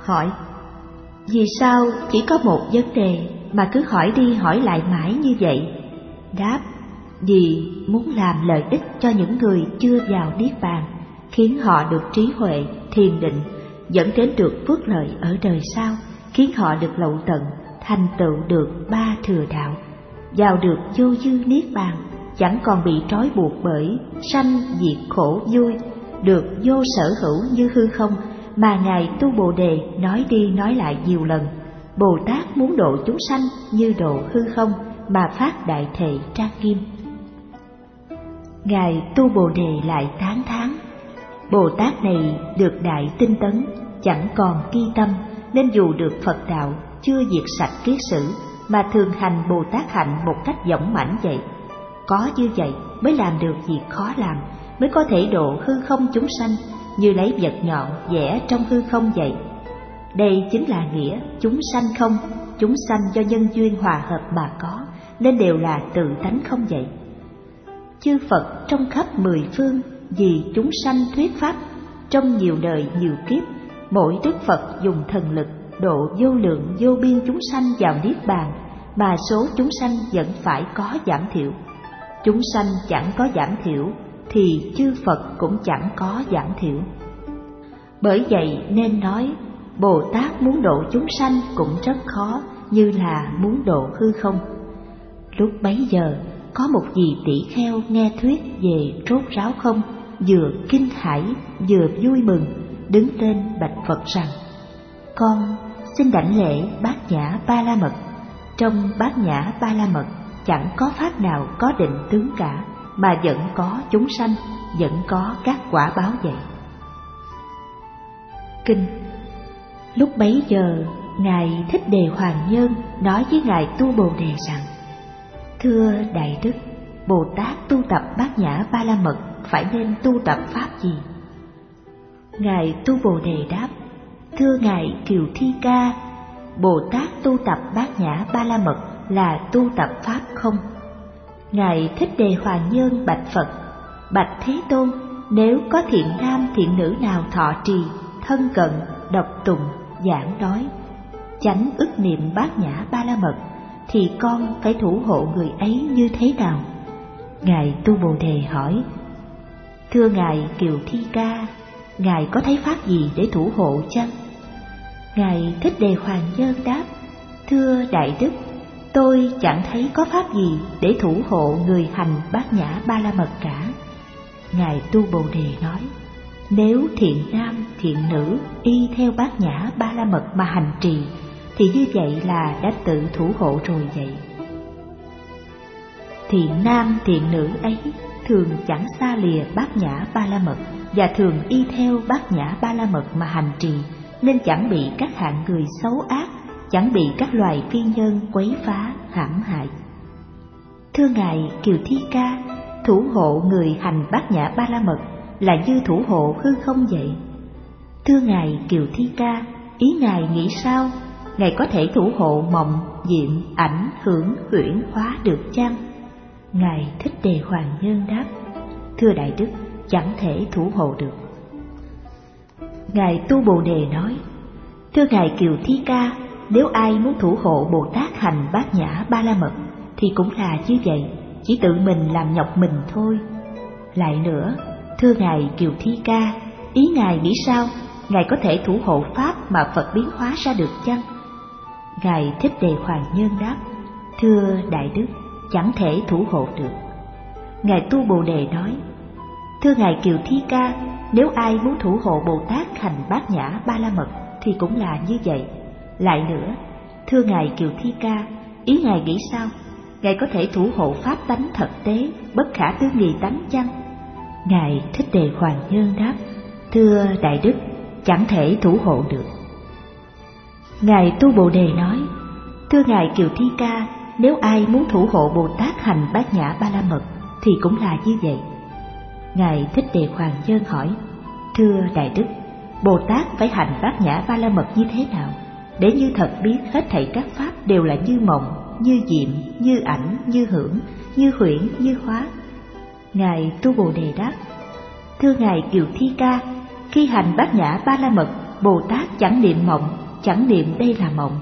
Hỏi: vì sao chỉ có một vấn đề mà cứ hỏi đi hỏi lại mãi như vậy? Đáp: vì muốn làm lợi ích cho những người chưa vào Niết Bàn, khiến họ được trí huệ, thiền định, dẫn đến được phước lợi ở đời sau, khiến họ được lậu tận, thành tựu được ba thừa đạo, vào được vô dư Niết Bàn, chẳng còn bị trói buộc bởi sanh diệt khổ vui, được vô sở hữu như hư không mà Ngài Tu Bồ Đề nói đi nói lại nhiều lần. Bồ Tát muốn độ chúng sanh như độ hư không mà phát đại thệ trang nghiêm. Ngài Tu Bồ Đề lại tán thán: Bồ Tát này được đại tinh tấn, chẳng còn ki tâm, nên dù được Phật đạo chưa diệt sạch kiết sử mà thường hành Bồ Tát hạnh một cách dõng mãnh vậy. Có như vậy mới làm được việc khó làm, mới có thể độ hư không chúng sanh, như lấy vật nhọn vẽ trong hư không vậy. Đây chính là nghĩa chúng sanh không, chúng sanh do nhân duyên hòa hợp mà có, nên đều là tự tánh không vậy. Chư Phật trong khắp mười phương vì chúng sanh thuyết pháp, trong nhiều đời nhiều kiếp, mỗi Đức Phật dùng thần lực độ vô lượng vô biên chúng sanh vào Niết Bàn, mà số chúng sanh vẫn phải có giảm thiểu. Chúng sanh chẳng có giảm thiểu thì chư Phật cũng chẳng có giảm thiểu. Bởi vậy nên nói Bồ Tát muốn độ chúng sanh cũng rất khó, như là muốn độ hư không. Lúc bấy giờ có một vị tỷ kheo nghe thuyết về rốt ráo không, vừa kinh hãi vừa vui mừng, đứng lên bạch Phật rằng: con xin đảnh lễ Bát Nhã Ba La Mật. Trong Bát Nhã Ba La Mật chẳng có pháp nào có định tướng cả, mà vẫn có chúng sanh, vẫn có các quả báo vậy. Kinh. Lúc bấy giờ Ngài Thích Đề Hoàng Nhân nói với Ngài Tu Bồ Đề rằng: thưa Đại Đức, Bồ Tát tu tập Bát Nhã Ba La Mật phải nên tu tập pháp gì? Ngài Tu Bồ Đề đáp: thưa Ngài Kiều Thi Ca, Bồ Tát tu tập Bát Nhã Ba La Mật là tu tập pháp không. Ngài Thích Đề Hoàng Nhân bạch Phật: bạch Thế Tôn, nếu có thiện nam thiện nữ nào thọ trì, thân cận, đọc tụng, giảng nói, chánh ức niệm Bát Nhã Ba La Mật, thì con phải thủ hộ người ấy như thế nào? Ngài Tu Bồ Đề hỏi: thưa Ngài Kiều Thi Ca, Ngài có thấy pháp gì để thủ hộ chăng? Ngài Thích Đề Hoàng Nhân đáp: thưa Đại Đức, tôi chẳng thấy có pháp gì để thủ hộ người hành Bát Nhã Ba La Mật cả. Ngài Tu Bồ Đề nói: nếu thiện nam thiện nữ y theo Bát Nhã Ba La Mật mà hành trì, thì như vậy là đã tự thủ hộ rồi vậy. Thiện nam thiện nữ ấy thường chẳng xa lìa Bát Nhã Ba La Mật, và thường y theo Bát Nhã Ba La Mật mà hành trì, nên chẳng bị các hạng người xấu ác, chẳng bị các loài phi nhân quấy phá hãm hại. Thưa Ngài Kiều Thi Ca, thủ hộ người hành Bát Nhã Ba La Mật là như thủ hộ hư không vậy. Thưa Ngài Kiều Thi Ca, ý Ngài nghĩ sao? Ngài có thể thủ hộ mộng, diện, ảnh, hưởng, huyễn, hóa được chăng? Ngài Thích Đề Hoàng Nhân đáp: thưa Đại Đức, chẳng thể thủ hộ được. Ngài Tu Bồ Đề nói: thưa Ngài Kiều Thi Ca, nếu ai muốn thủ hộ Bồ Tát hành Bát Nhã Ba La Mật thì cũng là như vậy, chỉ tự mình làm nhọc mình thôi. Lại nữa, thưa Ngài Kiều Thi Ca, ý Ngài nghĩ sao? Ngài có thể thủ hộ pháp mà Phật biến hóa ra được chăng? Ngài Thích Đề Hoàng Nhân đáp: thưa Đại Đức, chẳng thể thủ hộ được. Ngài Tu Bồ Đề nói: thưa Ngài Kiều Thi Ca, nếu ai muốn thủ hộ Bồ Tát hành Bát Nhã Ba La Mật thì cũng là như vậy. Lại nữa, thưa Ngài Kiều Thi Ca, ý Ngài nghĩ sao? Ngài có thể thủ hộ pháp tánh thật tế, bất khả tư nghị tánh chăng? Ngài Thích Đề Hoàng Nhân đáp: thưa Đại Đức, chẳng thể thủ hộ được. Ngài Tu Bồ Đề nói: thưa Ngài Kiều Thi Ca, nếu ai muốn thủ hộ Bồ Tát hành Bát Nhã Ba La Mật thì cũng là như vậy. Ngài Thích Đề Hoàng Nhân hỏi: thưa Đại Đức, Bồ Tát phải hành Bát Nhã Ba La Mật như thế nào, để như thật biết hết thảy các pháp đều là như mộng, như diệm, như ảnh, như hưởng, như huyễn, như hóa? Ngài Tu Bồ Đề đáp: thưa Ngài Kiều Thi Ca, khi hành Bát Nhã Ba La Mật Bồ Tát chẳng niệm mộng, chẳng niệm đây là mộng.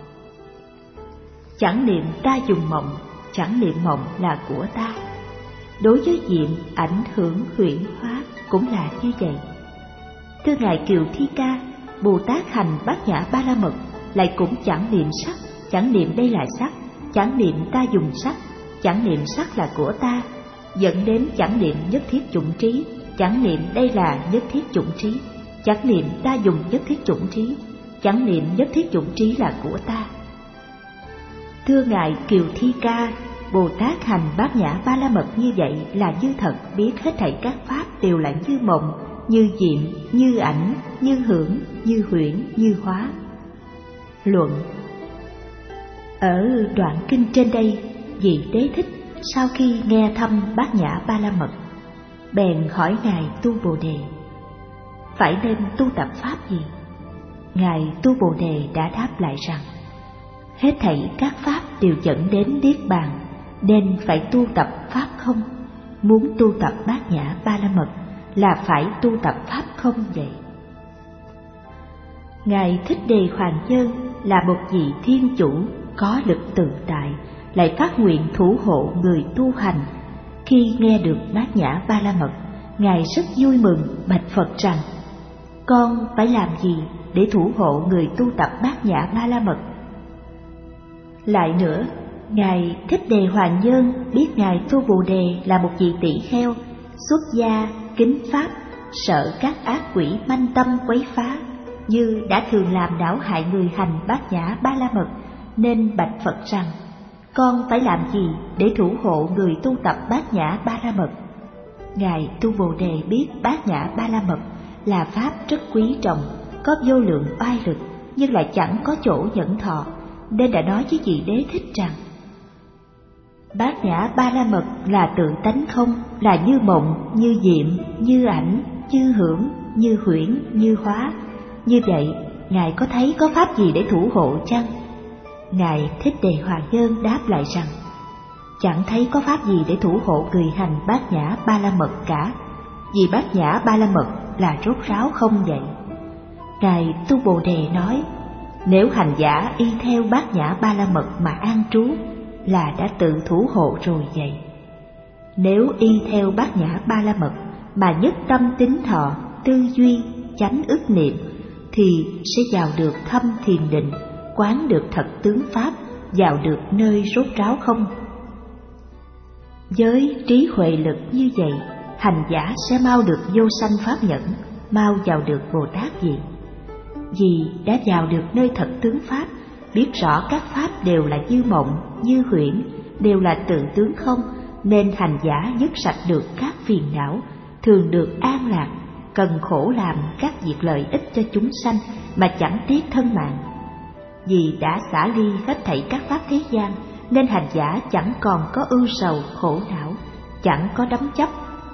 Chẳng niệm ta dùng mộng, chẳng niệm mộng là của ta. Đối với diện, ảnh hưởng, huyễn hóa cũng là như vậy. Thưa Ngài Kiều Thi Ca, Bồ Tát hành Bát Nhã Ba La Mật lại cũng chẳng niệm sắc, chẳng niệm đây là sắc, chẳng niệm ta dùng sắc, chẳng niệm sắc là của ta, dẫn đến chẳng niệm nhất thiết chủng trí, chẳng niệm đây là nhất thiết chủng trí, chẳng niệm ta dùng nhất thiết chủng trí, chẳng niệm nhất thiết chủng trí là của ta. Thưa Ngài Kiều Thi Ca, Bồ Tát hành Bát Nhã Ba La Mật như vậy là như thật biết hết thảy các pháp đều là như mộng, như diệm, như ảnh, như hưởng, như huyễn, như hóa. Luận. Ở đoạn kinh trên đây, vị Đế Thích sau khi nghe thăm Bát Nhã Ba La Mật, bèn hỏi Ngài Tu Bồ Đề, phải nên tu tập pháp gì? Ngài Tu Bồ Đề đã đáp lại rằng, hết thảy các pháp đều dẫn đến niết bàn, nên phải tu tập pháp không. Muốn tu tập Bát Nhã Ba La Mật là phải tu tập pháp không vậy. Ngài Thích Đề Hoàn Nhân là một vị thiên chủ có lực tự tại, lại phát nguyện thủ hộ người tu hành. Khi nghe được Bát Nhã Ba La Mật, Ngài rất vui mừng bạch Phật rằng, con phải làm gì để thủ hộ người tu tập Bát Nhã Ba La Mật? Lại nữa, Ngài Thích Đề Hoàn Nhân biết Ngài Tu Bồ Đề là một vị tỷ kheo, xuất gia, kính pháp, sợ các ác quỷ manh tâm quấy phá, như đã thường làm đảo hại người hành Bát Nhã Ba La Mật, nên bạch Phật rằng, con phải làm gì để thủ hộ người tu tập Bát Nhã Ba La Mật? Ngài Tu Bồ Đề biết Bát Nhã Ba La Mật là pháp rất quý trọng, có vô lượng oai lực, nhưng lại chẳng có chỗ nhẫn thọ, nên đã nói với vị Đế Thích rằng, Bát Nhã Ba La Mật là tự tánh không, là như mộng, như diệm, như ảnh, như hưởng, như huyễn, như hóa. Như vậy, Ngài có thấy có pháp gì để thủ hộ chăng? Ngài Thích Đề Hoàn Nhân đáp lại rằng, chẳng thấy có pháp gì để thủ hộ người hành Bát Nhã Ba La Mật cả, vì Bát Nhã Ba La Mật là rốt ráo không vậy. Ngài Tu Bồ Đề nói, nếu hành giả y theo Bát Nhã Ba La Mật mà an trú là đã tự thủ hộ rồi vậy. Nếu y theo Bát Nhã Ba La Mật mà nhất tâm tín thọ, tư duy, chánh ức niệm, thì sẽ vào được thâm thiền định, quán được thật tướng pháp, vào được nơi rốt ráo không. Với trí huệ lực như vậy, hành giả sẽ mau được vô sanh pháp nhẫn, mau vào được Bồ Tát vị. Vì đã vào được nơi thật tướng pháp, biết rõ các pháp đều là như mộng, như huyễn, đều là tự tướng không, nên hành giả dứt sạch được các phiền não, thường được an lạc, cần khổ làm các việc lợi ích cho chúng sanh mà chẳng tiếc thân mạng. Vì đã xả ly hết thảy các pháp thế gian, nên hành giả chẳng còn có ưu sầu khổ não, chẳng có đắm chấp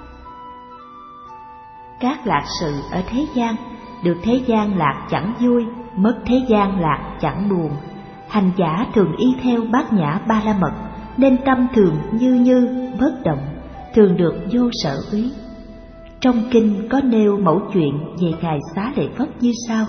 các lạc sự ở thế gian. Được thế gian lạc chẳng vui, mất thế gian lạc chẳng buồn. Hành giả thường y theo Bát Nhã Ba La Mật, nên tâm thường như bất động, thường được vô sở úy. Trong kinh có nêu mẫu chuyện về Ngài Xá Lợi Phất như sau.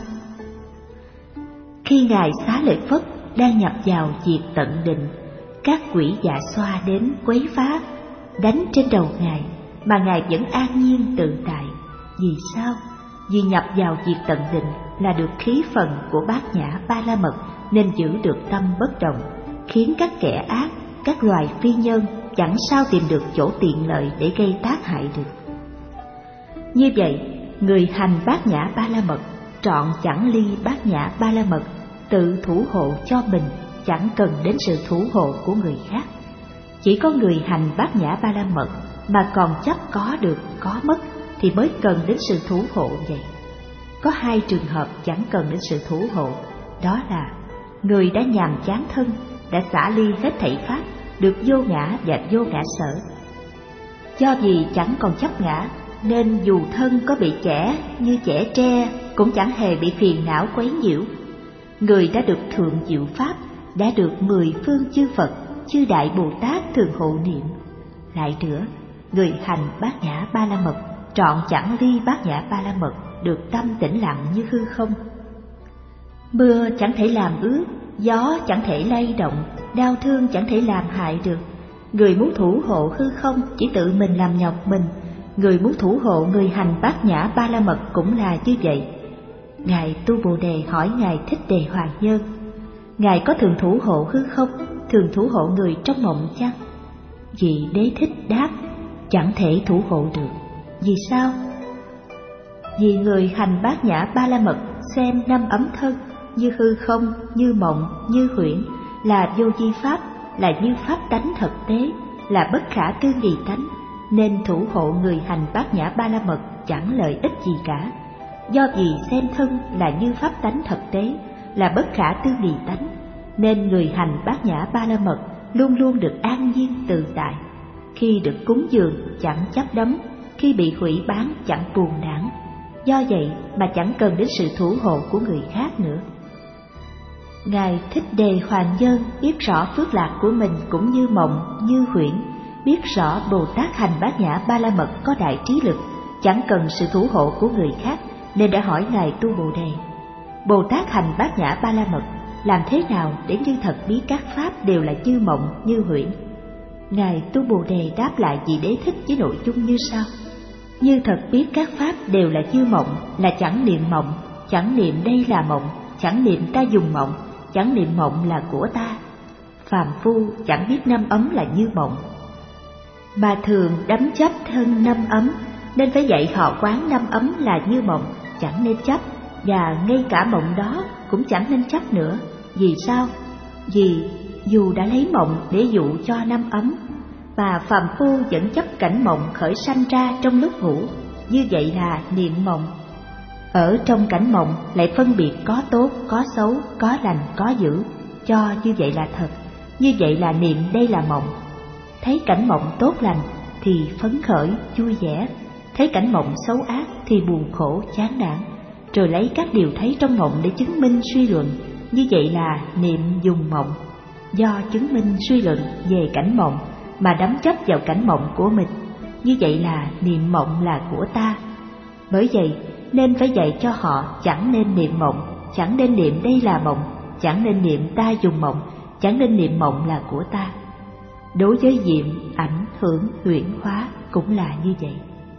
Khi Ngài Xá Lợi Phất đang nhập vào diệt tận định, các quỷ dạ xoa đến quấy phá, đánh trên đầu Ngài, mà Ngài vẫn an nhiên tự tại. Vì sao? Vì nhập vào diệt tận định là được khí phần của Bát Nhã Ba La Mật, nên giữ được tâm bất động, khiến các kẻ ác, các loài phi nhân chẳng sao tìm được chỗ tiện lợi để gây tác hại được. Như vậy, người hành Bát Nhã Ba La Mật trọn chẳng ly Bát Nhã Ba La Mật, tự thủ hộ cho mình, chẳng cần đến sự thủ hộ của người khác. Chỉ có người hành Bát Nhã Ba La Mật mà còn chấp có được, có mất thì mới cần đến sự thủ hộ vậy. Có hai trường hợp chẳng cần đến sự thủ hộ, đó là người đã nhàm chán thân, đã xả ly hết thảy pháp, được vô ngã và vô ngã sở. Do vì chẳng còn chấp ngã, nên dù thân có bị chẻ như chẻ tre cũng chẳng hề bị phiền não quấy nhiễu. Người đã được thượng diệu pháp, đã được 10 phương chư Phật, chư Đại Bồ Tát thường hộ niệm. Lại nữa, người hành Bát Nhã Ba La Mật trọn chẳng ly Bát Nhã Ba La Mật, được tâm tĩnh lặng như hư không. Mưa chẳng thể làm ướt, gió chẳng thể lay động, đau thương chẳng thể làm hại được. Người muốn thủ hộ hư không chỉ tự mình làm nhọc mình, người muốn thủ hộ người hành Bát Nhã Ba La Mật cũng là như vậy. Ngài Tu Bồ Đề hỏi Ngài Thích Đề Hoàng Nhân: Ngài có thường thủ hộ hư không, thường thủ hộ người trong mộng chăng? Vị Đế Thích đáp: chẳng thể thủ hộ được. Vì sao? Vì người hành Bát Nhã Ba La Mật xem năm ấm thân như hư không, như mộng, như huyễn, là vô vi pháp, là như pháp tánh thực tế, là bất khả tư nghị tánh, nên thủ hộ người hành Bát Nhã Ba La Mật chẳng lợi ích gì cả. Do vì xem thân là như pháp tánh thực tế, là bất khả tư nghị tánh, nên người hành Bát Nhã Ba La Mật luôn luôn được an nhiên tự tại. Khi được cúng dường chẳng chấp đắm, khi bị hủy bán chẳng buồn nản. Do vậy mà chẳng cần đến sự thủ hộ của người khác nữa. Ngài Thích Đề Hoàng Nhân biết rõ phước lạc của mình cũng như mộng, như huyễn, biết rõ Bồ Tát hành Bát Nhã Ba La Mật có đại trí lực, chẳng cần sự thủ hộ của người khác, nên đã hỏi Ngài Tu Bồ Đề: Bồ Tát hành Bát Nhã Ba La Mật làm thế nào để như thật biết các pháp đều là như mộng, như huyễn? Ngài Tu Bồ Đề đáp lại vị Đế Thích với nội dung như sau: Như thật biết các pháp đều là như mộng, là chẳng niệm mộng, chẳng niệm đây là mộng, chẳng niệm ta dùng mộng, chẳng niệm mộng là của ta. Phàm phu chẳng biết năm ấm là như mộng, mà thường đắm chấp thân năm ấm, nên phải dạy họ quán năm ấm là như mộng, chẳng nên chấp, và ngay cả mộng đó cũng chẳng nên chấp nữa. Vì sao? Vì dù đã lấy mộng để dụ cho năm ấm, và phàm phu vẫn chấp cảnh mộng khởi sanh ra trong lúc ngủ, như vậy là niệm mộng. Ở trong cảnh mộng lại phân biệt có tốt, có xấu, có lành, có dữ, cho như vậy là thật, như vậy là niệm đây là mộng. Thấy cảnh mộng tốt lành thì phấn khởi, vui vẻ, thấy cảnh mộng xấu ác thì buồn khổ, chán nản, rồi lấy các điều thấy trong mộng để chứng minh suy luận, như vậy là niệm dùng mộng. Do chứng minh suy luận về cảnh mộng mà đắm chấp vào cảnh mộng của mình, như vậy là niệm mộng là của ta. Bởi vậy nên phải dạy cho họ chẳng nên niệm mộng, chẳng nên niệm đây là mộng, chẳng nên niệm ta dùng mộng, chẳng nên niệm mộng là của ta. Đối với diệm, ảnh, hưởng, huyễn hóa cũng là như vậy.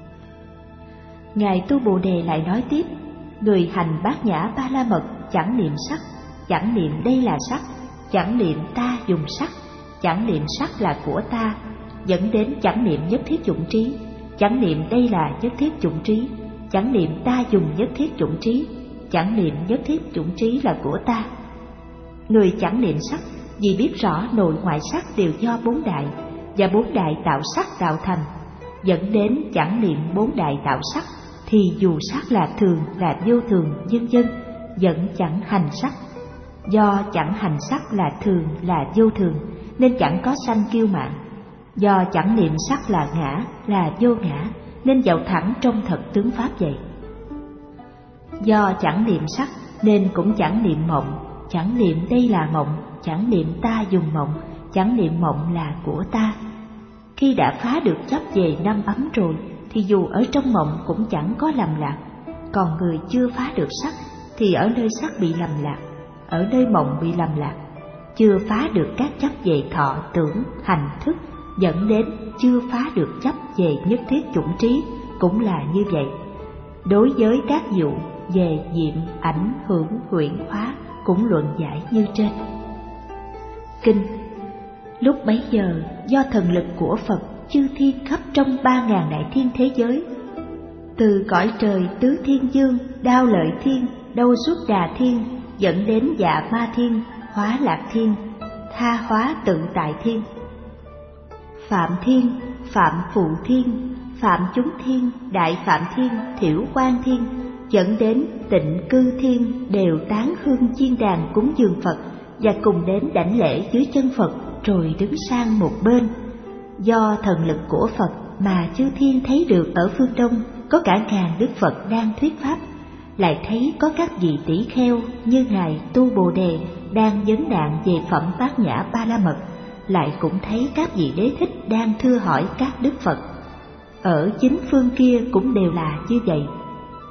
Ngài Tu Bồ Đề lại nói tiếp: Người hành Bát Nhã Ba La Mật chẳng niệm sắc, chẳng niệm đây là sắc, chẳng niệm ta dùng sắc, chẳng niệm sắc là của ta, dẫn đến chẳng niệm nhất thiết dụng trí, chẳng niệm đây là nhất thiết dụng trí, chẳng niệm ta dùng nhất thiết dụng trí, chẳng niệm nhất thiết dụng trí là của ta. Người chẳng niệm sắc vì biết rõ nội ngoại sắc đều do bốn đại, và bốn đại tạo sắc tạo thành, dẫn đến chẳng niệm bốn đại tạo sắc, thì dù sắc là thường, là vô thường, vân vân, vẫn chẳng hành sắc. Do chẳng hành sắc là thường, là vô thường, nên chẳng có sanh kiêu mạn. Do chẳng niệm sắc là ngã, là vô ngã, nên dạo thẳng trong thật tướng pháp vậy. Do chẳng niệm sắc nên cũng chẳng niệm mộng, chẳng niệm đây là mộng, chẳng niệm ta dùng mộng, chẳng niệm mộng là của ta. Khi đã phá được chấp về năm ấm rồi thì dù ở trong mộng cũng chẳng có lầm lạc. Còn người chưa phá được sắc thì ở nơi sắc bị lầm lạc, ở nơi mộng bị lầm lạc. Chưa phá được các chấp về thọ, tưởng, hành, thức, dẫn đến chưa phá được chấp về nhất thiết chủng trí cũng là như vậy. Đối với các vụ về diệm, ảnh, hưởng, huyễn hóa cũng luận giải như trên. Kinh. Lúc bấy giờ do thần lực của Phật, chư thiên khắp trong 3.000 đại thiên thế giới, từ cõi trời tứ thiên dương, đao lợi thiên, đâu suốt đà thiên, dẫn đến dạ ma thiên, hóa lạc thiên, tha hóa tự tại thiên, phạm thiên, phạm phụ thiên, phạm chúng thiên, đại phạm thiên, thiểu quan thiên, dẫn đến tịnh cư thiên, đều tán hương chiên đàn cúng dường Phật và cùng đến đảnh lễ dưới chân Phật rồi đứng sang một bên. Do thần lực của Phật mà chư thiên thấy được ở phương Đông có cả ngàn Đức Phật đang thuyết pháp, lại thấy có các vị tỷ kheo như Ngài Tu Bồ Đề đang vấn nạn về phẩm Bát Nhã Ba La Mật, lại cũng thấy các vị Đế Thích đang thưa hỏi các Đức Phật. Ở chính phương kia cũng đều là như vậy.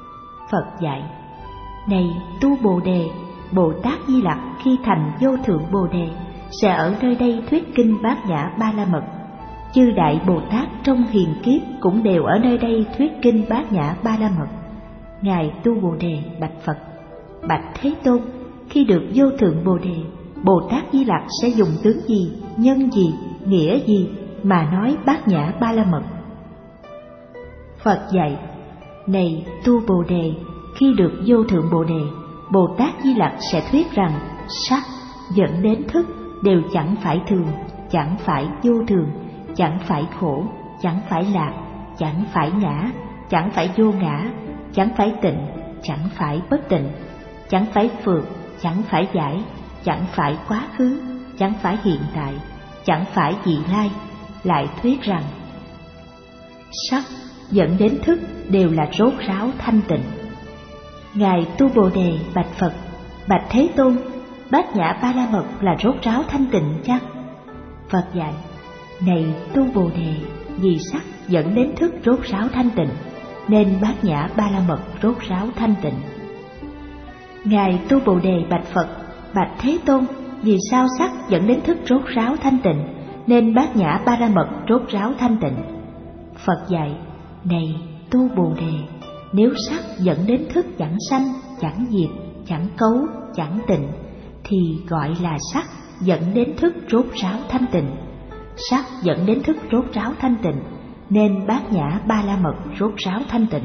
Phật dạy: Này tu Bồ Đề, Bồ Tát Di Lặc khi thành vô thượng Bồ Đề sẽ ở nơi đây thuyết kinh Bát Nhã Ba La Mật. Chư đại Bồ Tát trong hiền kiếp cũng đều ở nơi đây thuyết kinh Bát Nhã Ba La Mật. Ngài tu Bồ Đề bạch Phật: Bạch Thế Tôn, khi được vô thượng Bồ Đề, Bồ Tát Di Lặc sẽ dùng tướng gì, nhân gì, nghĩa gì mà nói Bát Nhã Ba La Mật? Phật dạy: Này tu Bồ Đề, khi được vô thượng Bồ Đề, Bồ Tát Di Lặc sẽ thuyết rằng sắc dẫn đến thức đều chẳng phải thường, chẳng phải vô thường, chẳng phải khổ, chẳng phải lạc, chẳng phải ngã, chẳng phải vô ngã, chẳng phải tịnh, chẳng phải bất tịnh, chẳng phải phược, chẳng phải giải, chẳng phải quá khứ, chẳng phải hiện tại, chẳng phải vị lai. Lại thuyết rằng sắc dẫn đến thức đều là rốt ráo thanh tịnh. Ngài tu Bồ Đề bạch Phật: Bạch Thế Tôn, Bát Nhã Ba La Mật là rốt ráo thanh tịnh chăng? Phật dạy: Này tu Bồ Đề, vì sắc dẫn đến thức rốt ráo thanh tịnh, nên Bát Nhã Ba La Mật rốt ráo thanh tịnh. Ngài tu Bồ Đề bạch Phật: Bạch Thế Tôn, vì sao sắc dẫn đến thức rốt ráo thanh tịnh, nên Bát Nhã Ba La Mật rốt ráo thanh tịnh? Phật dạy: Này tu Bồ Đề, nếu sắc dẫn đến thức chẳng sanh, chẳng diệt, chẳng cấu, chẳng tịnh, thì gọi là sắc dẫn đến thức rốt ráo thanh tịnh. Sắc dẫn đến thức rốt ráo thanh tịnh, nên Bát Nhã Ba La Mật rốt ráo thanh tịnh.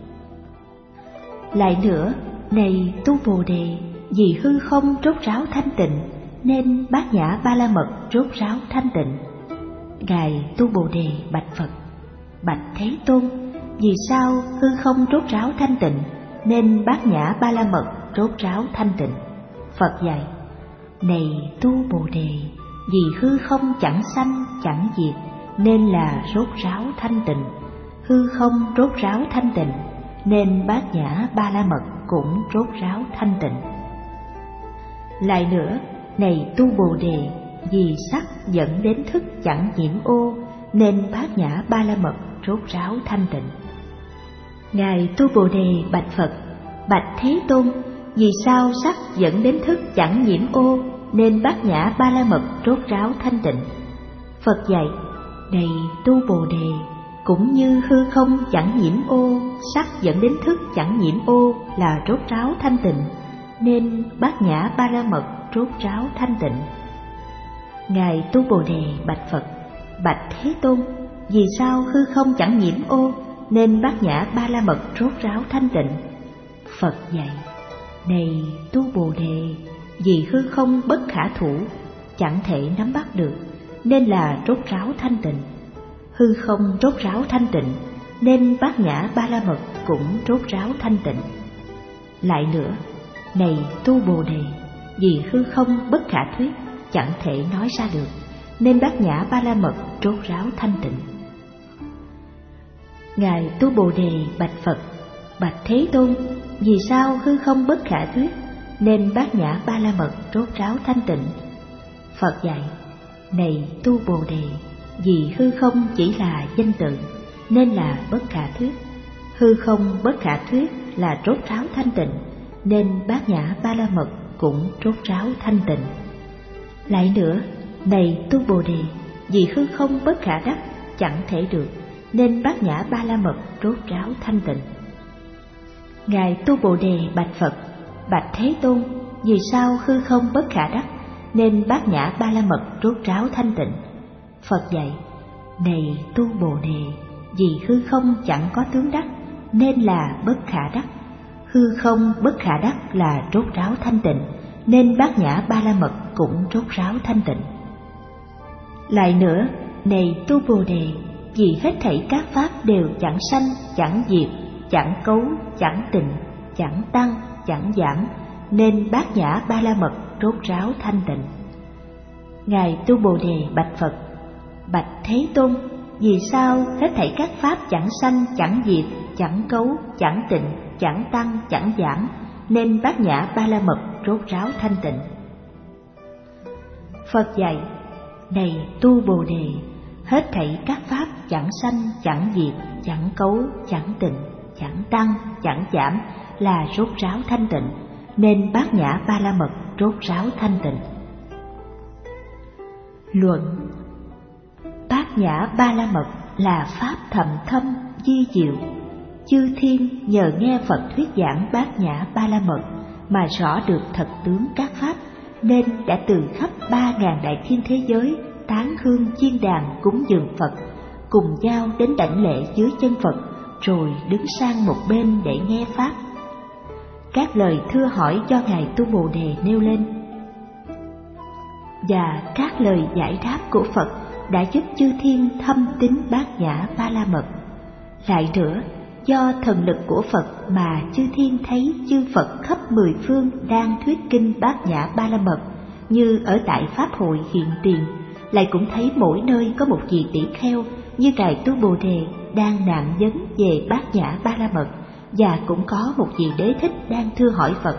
Lại nữa, này tu Bồ Đề, vì hư không rốt ráo thanh tịnh, nên Bát Nhã Ba La Mật rốt ráo thanh tịnh. Ngài tu Bồ Đề bạch Phật: Bạch Thế Tôn, vì sao hư không rốt ráo thanh tịnh, nên Bát Nhã Ba La Mật rốt ráo thanh tịnh? Phật dạy: Này tu Bồ Đề, vì hư không chẳng sanh, chẳng diệt, nên là rốt ráo thanh tịnh. Hư không rốt ráo thanh tịnh, nên Bát Nhã Ba La Mật cũng rốt ráo thanh tịnh. Lại nữa, này tu Bồ Đề, vì sắc dẫn đến thức chẳng nhiễm ô, nên Bát Nhã Ba La Mật rốt ráo thanh tịnh. Ngài tu Bồ Đề bạch Phật: Bạch Thế Tôn, vì sao sắc dẫn đến thức chẳng nhiễm ô, nên Bát Nhã Ba La Mật rốt ráo thanh tịnh? Phật dạy: Này tu Bồ Đề, cũng như hư không chẳng nhiễm ô, sắc dẫn đến thức chẳng nhiễm ô là rốt ráo thanh tịnh, nên Bát Nhã Ba La Mật rốt ráo thanh tịnh. Ngài tu Bồ Đề bạch Phật: Bạch Thế Tôn, vì sao hư không chẳng nhiễm ô, nên Bát Nhã Ba La Mật rốt ráo thanh tịnh? Phật dạy: Này tu Bồ Đề, vì hư không bất khả thủ, chẳng thể nắm bắt được, nên là rốt ráo thanh tịnh. Hư không rốt ráo thanh tịnh, nên Bát Nhã Ba La Mật cũng rốt ráo thanh tịnh. Lại nữa, này tu Bồ Đề, vì hư không bất khả thuyết, chẳng thể nói ra được, nên Bát Nhã Ba La Mật rốt ráo thanh tịnh. Ngài tu Bồ Đề bạch Phật: Bạch Thế Tôn, vì sao hư không bất khả thuyết, nên Bát Nhã Ba La Mật rốt ráo thanh tịnh? Phật dạy: Này tu Bồ Đề, vì hư không chỉ là danh tự, nên là bất khả thuyết. Hư không bất khả thuyết là rốt ráo thanh tịnh, nên Bát Nhã Ba La Mật cũng rốt ráo thanh tịnh. Lại nữa, này tu Bồ Đề, vì hư không bất khả đắc, chẳng thể được, nên Bát Nhã Ba La Mật rốt ráo thanh tịnh. Ngài tu Bồ Đề bạch Phật: Bạch Thế Tôn, vì sao hư không bất khả đắc, nên Bát Nhã Ba La Mật rốt ráo thanh tịnh? Phật dạy: Này tu Bồ Đề, vì hư không chẳng có tướng đắc, nên là bất khả đắc. Hư không bất khả đắc là rốt ráo thanh tịnh, nên Bát Nhã Ba La Mật cũng rốt ráo thanh tịnh. Lại nữa, này tu Bồ Đề, vì hết thảy các pháp đều chẳng sanh, chẳng diệt, chẳng cấu, chẳng tịnh, chẳng tăng, chẳng giảm, nên Bát Nhã Ba La Mật rốt ráo thanh tịnh. Ngài tu Bồ Đề bạch Phật: Bạch Thế Tôn, vì sao hết thảy các pháp chẳng sanh, chẳng diệt, chẳng cấu, chẳng tịnh, chẳng tăng, chẳng giảm, nên Bát Nhã Ba La Mật rốt ráo thanh tịnh? Phật dạy: Này tu Bồ Đề, hết thảy các pháp chẳng sanh, chẳng diệt, chẳng cấu, chẳng tịnh, chẳng tăng, chẳng giảm, là rốt ráo thanh tịnh, nên Bát Nhã Ba La Mật rốt ráo thanh tịnh. Luận: Bát Nhã Ba La Mật là pháp thầm thâm di diệu. Chư thiên nhờ nghe Phật thuyết giảng Bát Nhã Ba La Mật mà rõ được thật tướng các pháp, nên đã từ khắp 3.000 đại thiên thế giới tán hương chiên đàn cúng dường Phật, cùng nhau đến đảnh lễ dưới chân Phật, rồi đứng sang một bên để nghe pháp. Các lời thưa hỏi do Ngài Tu Bồ Đề nêu lên và các lời giải đáp của Phật đã giúp chư thiên thâm tín Bát Nhã Ba La Mật. Lại nữa, do thần lực của Phật mà chư thiên thấy chư Phật khắp 10 phương đang thuyết kinh Bát Nhã Ba La Mật, như ở tại Pháp hội hiện tiền. Lại cũng thấy mỗi nơi có một vị tỷ kheo như Ngài Tu Bồ Đề đang nạn vấn về Bát Nhã Ba La Mật, và cũng có một vị Đế Thích đang thưa hỏi Phật.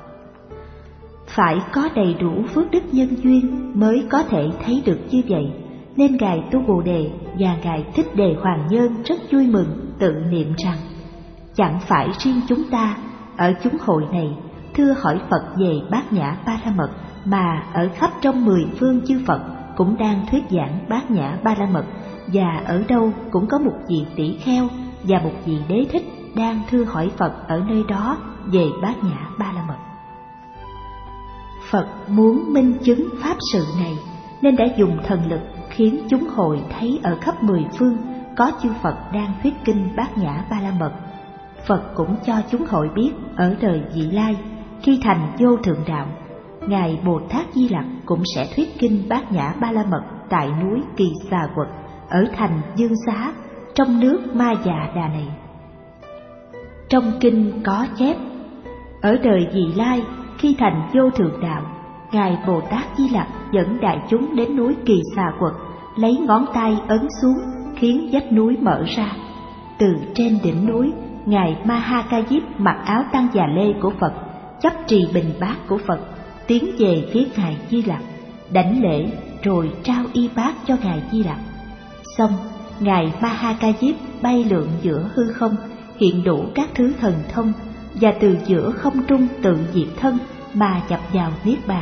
Phải có đầy đủ phước đức nhân duyên mới có thể thấy được như vậy, nên Ngài Tu Bồ Đề và Ngài Thích Đề Hoàng Nhân rất vui mừng, tự niệm rằng: chẳng phải riêng chúng ta ở chúng hội này thưa hỏi Phật về Bát Nhã Ba La Mật, mà ở khắp trong 10 phương chư Phật cũng đang thuyết giảng Bát Nhã Ba La Mật, và ở đâu cũng có một vị tỷ kheo và một vị Đế Thích đang thưa hỏi Phật ở nơi đó về Bát Nhã Ba La Mật. Phật muốn minh chứng pháp sự này, nên đã dùng thần lực khiến chúng hội thấy ở khắp 10 phương có chư Phật đang thuyết kinh Bát Nhã Ba La Mật. Phật cũng cho chúng hội biết ở đời vị lai, khi thành vô thượng đạo, Ngài Bồ Tát Di Lặc cũng sẽ thuyết kinh Bát Nhã Ba La Mật tại núi Kỳ Xà Quật, ở thành Dương Xá, trong nước Ma Già Đà này. Trong kinh có chép: ở đời vị lai, khi thành vô thượng đạo, Ngài Bồ Tát Di Lặc dẫn đại chúng đến núi Kỳ Xà Quật, lấy ngón tay ấn xuống khiến vách núi mở ra. Từ trên đỉnh núi, Ngài Ma Ha Ca Diếp mặc áo tăng già lê của Phật, chấp trì bình bát của Phật, tiến về phía Ngài Di Lặc, đảnh lễ rồi trao y bát cho Ngài Di Lặc. Xong, Ngài Ma Ha Ca Diếp bay lượn giữa hư không, hiện đủ các thứ thần thông, và từ giữa không trung tự diệt thân mà nhập vào niết bàn.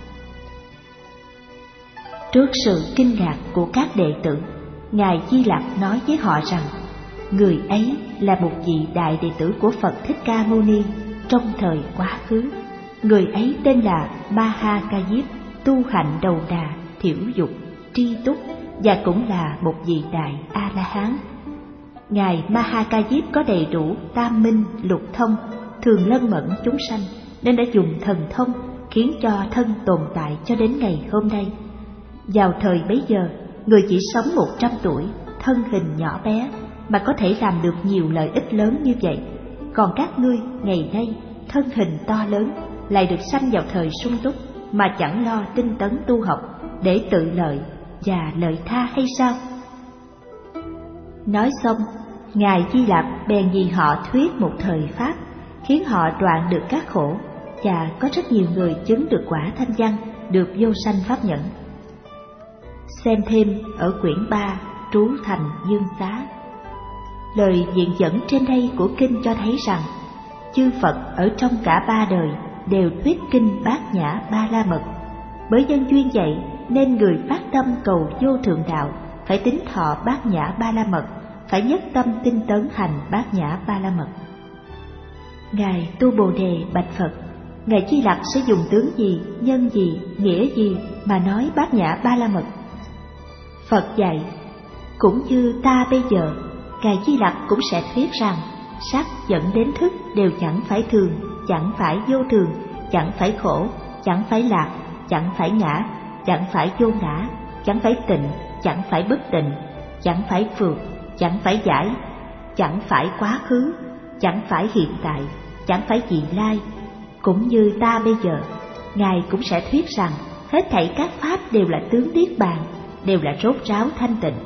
Trước sự kinh ngạc của các đệ tử, Ngài Di Lặc nói với họ rằng người ấy là một vị đại đệ tử của Phật Thích Ca Mâu Ni trong thời quá khứ. Người ấy tên là Ma Ha Ca Diếp, tu hạnh đầu đà, thiểu dục, tri túc, và cũng là một vị đại A-la-hán. Ngài Ma Ha Ca Diếp có đầy đủ tam minh, lục thông, thường lân mẫn chúng sanh, nên đã dùng thần thông khiến cho thân tồn tại cho đến ngày hôm nay. Vào thời bấy giờ, người chỉ sống 100 tuổi, thân hình nhỏ bé, mà có thể làm được nhiều lợi ích lớn như vậy. Còn các ngươi ngày nay thân hình to lớn, lại được sanh vào thời sung túc, mà chẳng lo tinh tấn tu học để tự lợi và lợi tha hay sao? Nói xong, Ngài Di Lặc bèn vì họ thuyết một thời pháp, khiến họ đoạn được các khổ, và có rất nhiều người chứng được quả thanh văn, được vô sanh pháp nhẫn. Xem thêm ở quyển 3 trú thành Dương Xá. Lời viện dẫn trên đây của kinh cho thấy rằng chư Phật ở trong cả 3 đời đều thuyết kinh Bát Nhã Ba La Mật. Bởi nhân duyên vậy nên người phát tâm cầu vô thượng đạo phải tín thọ Bát Nhã Ba La Mật, phải nhất tâm tinh tấn hành Bát Nhã Ba La Mật. Ngài Tu Bồ Đề bạch Phật: Ngài Di Lặc sẽ dùng tướng gì, nhân gì, nghĩa gì mà nói Bát Nhã Ba La Mật? Phật dạy: cũng như ta bây giờ, Ngài Di Lặc cũng sẽ thuyết rằng sắc dẫn đến thức đều chẳng phải thường, chẳng phải vô thường, chẳng phải khổ, chẳng phải lạc, chẳng phải ngã, chẳng phải vô ngã, chẳng phải tịnh, chẳng phải bất tịnh, chẳng phải phược, chẳng phải giải, chẳng phải quá khứ, chẳng phải hiện tại, chẳng phải vị lai. Cũng như ta bây giờ, Ngài cũng sẽ thuyết rằng hết thảy các pháp đều là tướng niết bàn, đều là rốt ráo thanh tịnh.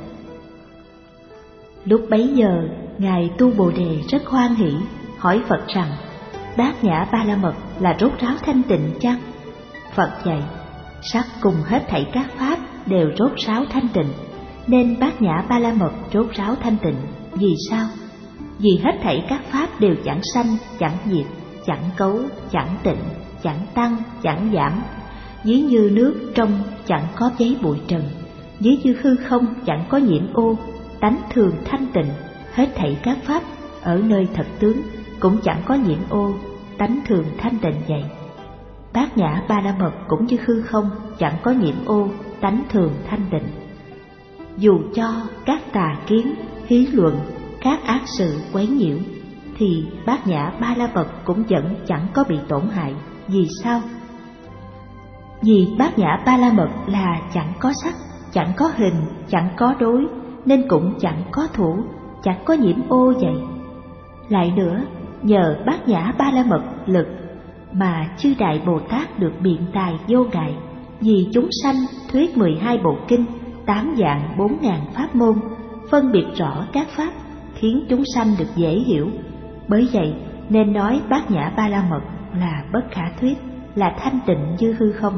Lúc bấy giờ, Ngài Tu Bồ Đề rất hoan hỷ, hỏi Phật rằng: Bát Nhã Ba La Mật là rốt ráo thanh tịnh chăng? Phật dạy: sắc cùng hết thảy các pháp đều rốt ráo thanh tịnh, nên Bát Nhã Ba La Mật rốt ráo thanh tịnh. Vì sao? Vì hết thảy các pháp đều chẳng sanh, chẳng diệt, chẳng cấu, chẳng tịnh, chẳng tăng, chẳng giảm. Ví như nước trong chẳng có giấy bụi trần, ví như hư không chẳng có nhiễm ô, tánh thường thanh tịnh. Hết thảy các pháp ở nơi thật tướng cũng chẳng có nhiễm ô, tánh thường thanh tịnh vậy. Bát nhã ba la mật cũng như hư không chẳng có nhiễm ô, tánh thường thanh tịnh. Dù cho các tà kiến, hí luận, các ác sự quấy nhiễu, thì bát nhã ba la mật cũng vẫn chẳng có bị tổn hại. Vì sao? Vì bát nhã ba la mật là chẳng có sắc, chẳng có hình, chẳng có đối, nên cũng chẳng có thủ, chẳng có nhiễm ô vậy. Lại nữa, nhờ bát nhã ba la mật lực mà chư Đại Bồ Tát được biện tài vô ngại, vì chúng sanh thuyết 12 bộ kinh, 8 dạng 4.000 pháp môn, phân biệt rõ các pháp, khiến chúng sanh được dễ hiểu. Bởi vậy nên nói bát nhã ba la mật là bất khả thuyết, là thanh tịnh như hư không.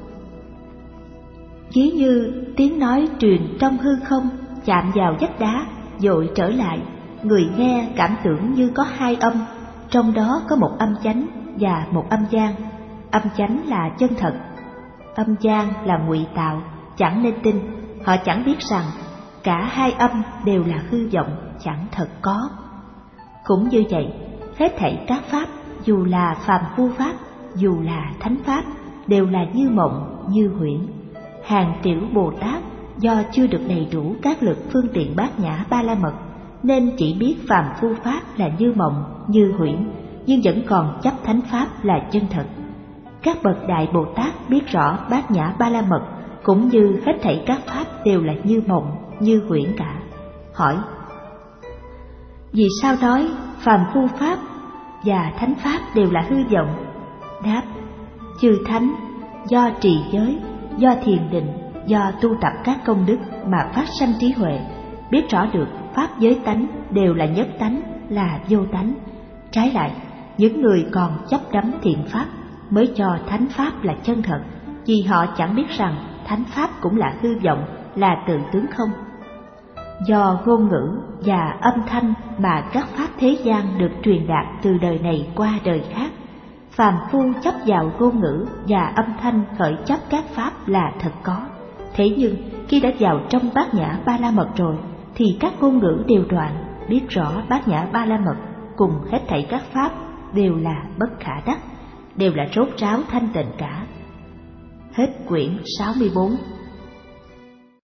Ví như tiếng nói truyền trong hư không, chạm vào vách đá, dội trở lại, người nghe cảm tưởng như có hai âm, trong đó có một âm chánh và một âm gian. Âm chánh là chân thật, âm gian là ngụy tạo, chẳng nên tin. Họ chẳng biết rằng cả hai âm đều là hư vọng, chẳng thật có. Cũng như vậy, hết thảy các pháp, dù là phàm phu pháp, dù là thánh pháp, đều là như mộng, như huyễn. Hàng tiểu Bồ Tát do chưa được đầy đủ các lực phương tiện bát nhã ba la mật, nên chỉ biết phàm phu pháp là như mộng, như huyễn, nhưng vẫn còn chấp thánh pháp là chân thật. Các bậc đại Bồ Tát biết rõ bát nhã ba la mật, cũng như hết thảy các pháp đều là như mộng, như huyễn cả. Hỏi: vì sao nói phàm phu pháp và thánh pháp đều là hư vọng? Đáp: chư thánh do trì giới, do thiền định, do tu tập các công đức mà phát sanh trí huệ, biết rõ được pháp giới tánh đều là nhất tánh, là vô tánh. Trái lại, những người còn chấp đắm thiện pháp mới cho thánh pháp là chân thật, vì họ chẳng biết rằng thánh pháp cũng là hư vọng, là tự tướng không. Do ngôn ngữ và âm thanh mà các pháp thế gian được truyền đạt từ đời này qua đời khác, phàm phu chấp vào ngôn ngữ và âm thanh khởi chấp các pháp là thật có. Thế nhưng khi đã vào trong bát nhã ba la mật rồi, thì các ngôn ngữ đều đoạn, biết rõ bát nhã ba la mật cùng hết thảy các pháp đều là bất khả đắc, đều là rốt ráo thanh tịnh cả. Hết quyển 64.